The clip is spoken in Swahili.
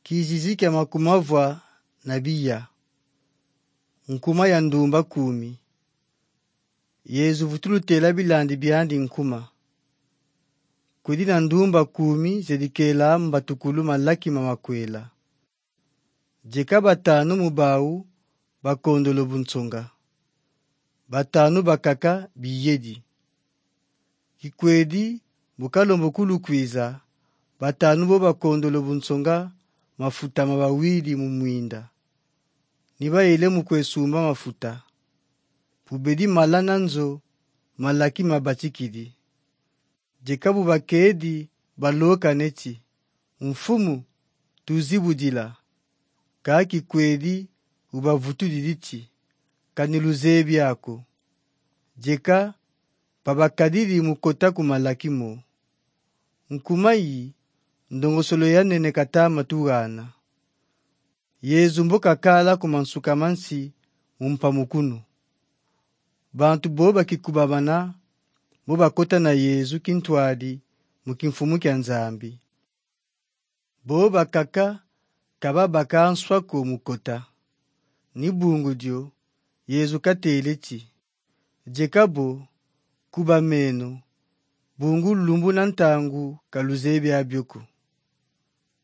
Kizizi kya makumavwa na biya. Nkuma ya ndumba 10. Yezu vutulutela bilandi byandi nkuma. Kudi na ndumba 10 zedikela mbatukulu malaki mamakwela. Jeka 5 mubau bakondolo buntsonga. 5 bakaka biyedi. Kikwedi bukalombo kulukwiza 5 bo bakondolo buntsonga mafuta mabawili mumwinda. Niba ele mukwesumba mafuta. Pubedi malana nzo malaki mabatikidi. Jekabu bakedi baloka neti. Mfumu tuzibudila. Kaki kwedi ubavutu diditi. Kaniluzebi ako. Jeka babakadiri mukota kumalaki mo. Nkumayi ndongosolo ya nene katama tuwana. Yezu mboka kala kumansuka mansi mumpa mukunu. Bantu boba kikubabana boba kota na Yezu kintwadi mukimfumu kya nzambi. Boba kaka kababa kanswako mukota. Nibungu dio Yezu kateleti. Jekabo kuba meno bungu lumbu na ntangu kaluzebi abyoko.